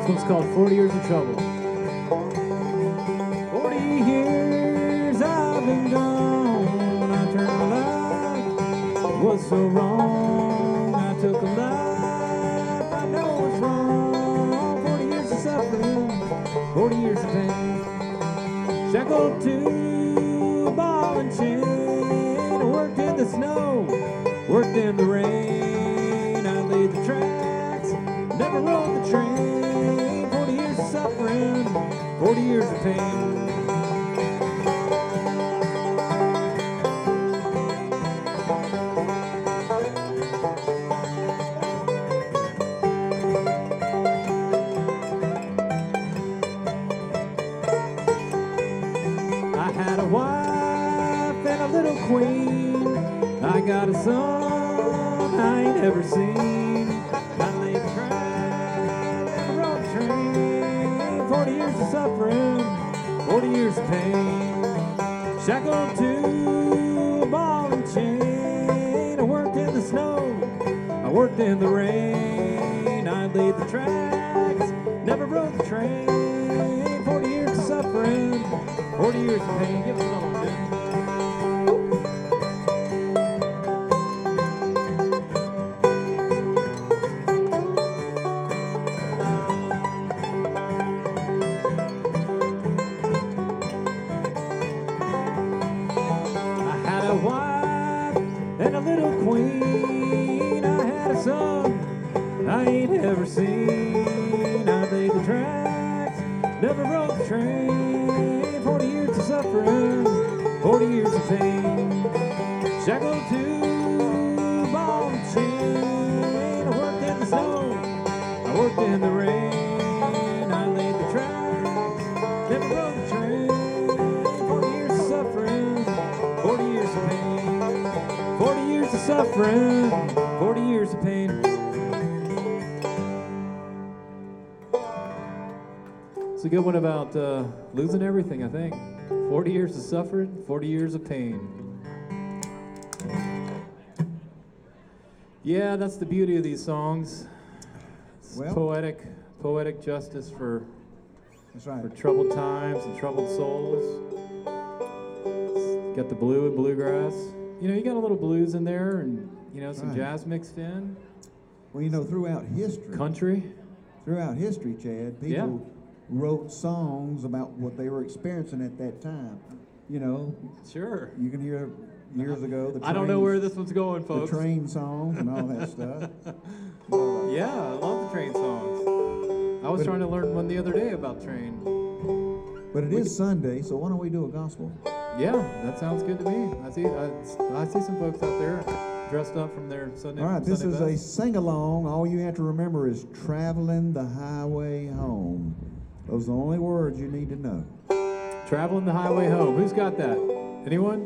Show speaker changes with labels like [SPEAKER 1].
[SPEAKER 1] one's called 40 Years of Trouble. 40 years I've been gone. I turned my life was so wrong. I took a life I know was wrong. 40 years of suffering, 40 years of pain. Shackled to a ball and chain. I worked in the snow, worked in the rain. I laid the tracks, never rode the train. 40 years of suffering, 40 years of pain. I had a wife and a little queen. I got a son I ain't ever seen. I laid the track, never rode the train. 40 years of suffering, 40 years of pain. Shackled to a ball and chain. I worked in the snow, I worked in the rain. I laid the tracks, never rode the train. 40 years of suffering, 40 years of pain. Give us another one, Jim. I had a wife and a little queen. I had a son I ain't ever seen. I laid the tracks, never rode the train. 40 years of suffering, 40 years of pain. Shackled to a ball and chain. I worked in the snow, I worked in the rain. I laid the tracks, never rode the train. 40 years of suffering, 40 years of pain. 40 years of suffering, 40 years of pain. It's a good one about losing everything, I think. 40 years of suffering, 40 years of pain. Yeah, that's the beauty of these songs. It's
[SPEAKER 2] Well-
[SPEAKER 1] poetic justice for
[SPEAKER 2] That's right.
[SPEAKER 1] troubled times and troubled souls. It's got the blue and bluegrass. You know, you got a little blues in there and, you know, some
[SPEAKER 2] Right.
[SPEAKER 1] jazz mixed in.
[SPEAKER 2] Well, you know, throughout history, Chad, people
[SPEAKER 1] Yeah.
[SPEAKER 2] wrote songs about what they were experiencing at that time. You know,
[SPEAKER 1] Sure.
[SPEAKER 2] you can hear years ago the
[SPEAKER 1] I don't know
[SPEAKER 2] train-
[SPEAKER 1] where this one's going,
[SPEAKER 2] the
[SPEAKER 1] folks.
[SPEAKER 2] train songs and all that stuff.
[SPEAKER 1] Yeah, I love the train songs. I was
[SPEAKER 2] But-
[SPEAKER 1] trying to learn one the other day about train.
[SPEAKER 2] But it is Sunday, so why don't we do a gospel?
[SPEAKER 1] Yeah, that sounds good to me. I see some folks out there dressed up from their Sunday.
[SPEAKER 2] All right, this
[SPEAKER 1] Sunday
[SPEAKER 2] is a
[SPEAKER 1] best.
[SPEAKER 2] sing-along. All you have to remember is traveling the highway home. Those are the only words you need to know.
[SPEAKER 1] Traveling the highway home. Who's got that? Anyone?